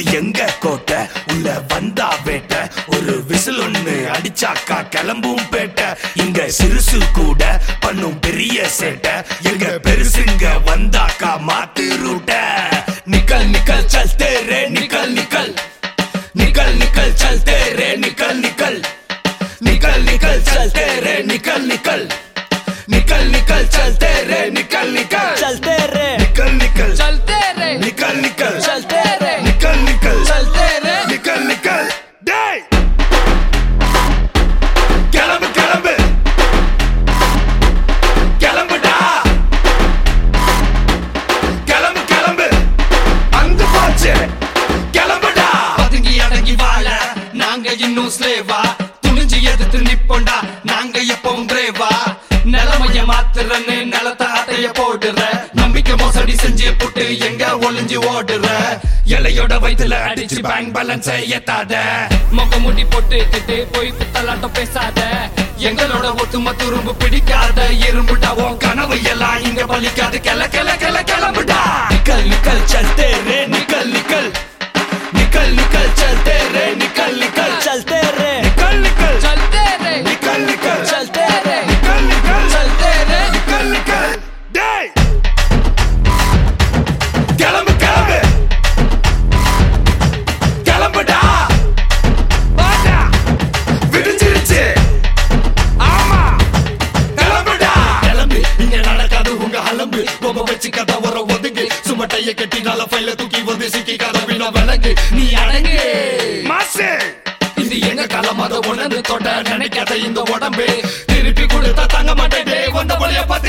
எங்க கோட்டை உள்ள வந்தா வேட்ட ஒரு விசில் ஒண்ணு அடிச்சாக்கா கிளம்பும் பேட்ட இங்க சிறுசு கூட பண்ணும் பெரிய சேட்ட எங்க பெருசுங்க வந்தாக்கா மாத்து ரூட்ட நிக்கல் நிக்கல் चलते रे निकल निकल निकल निकल चलते रे निकल निकल निकल निकल चलते रे निकल निकल निकल निकल चलते रे निकल निकल चलते रे निकल निकल चलते रे निकल निकल चलते रे निकल निकल चलते रे निकल निकल டேய் கிளம்பு கிளம்பு கிளம்புடா கிளம்பு கிளம்பு அங்க போச்சு கிளம்புடா பதுங்கி அடங்கி வாழ நாங்க இன்னும் ஸ்லேவா துணிஞ்சு எதிர்த்து நிப்போண்டா நாங்க எப்பவும் பிரேவா நிலைமைய மாத்துறன்னு நிலத்த அட்டைய போடுற நம்பிக்கை மோசடி செஞ்சு புட்டு எங்க ஒளிஞ்சு ஓடுற இலையோட வயிற்றுல அடிச்சு பேங்க் பேலன்ஸ் ஏத்தாத முக முடி போட்டுக்கிட்டு போய் பித்தலாட்டம் பேசாத எங்களோட ஒத்துமை துரும்பு பிடிக்காத இரும்புடா உன் கனவு எல்லாம் இங்க பலிக்காது கிள கிள கிள கிளம்புடா निकल निकल चलते रे निकल निकल निकल निकल चलते रे निकल निकल चलते रे निकल निकल चलते रे निकल निकल चलते रे निकल निकल चलते रे निकल निकल டேய் கிளம்பு கிளம்பு கிளம்புடா வாடா விடிஞ்சிருச்சு ஆமா கிளம்புடா கிளம்பு இங்க நடக்காது உங்க அலம்பு ரொம்ப வச்சு கதை வர ஒதுங்கு சுமட்டைய கட்டி நல்ல ஃபைல தூக்கி வந்து சிக்கி கதை வீண விளங்கு நீ அடங்கு மாசே இது எங்க காலம் அதை உணர்ந்து தொட நினைக்காத இந்த உடம்பு திருப்பி கொடுத்தா தங்க மாட்டேன் வந்த வழிய பார்த்து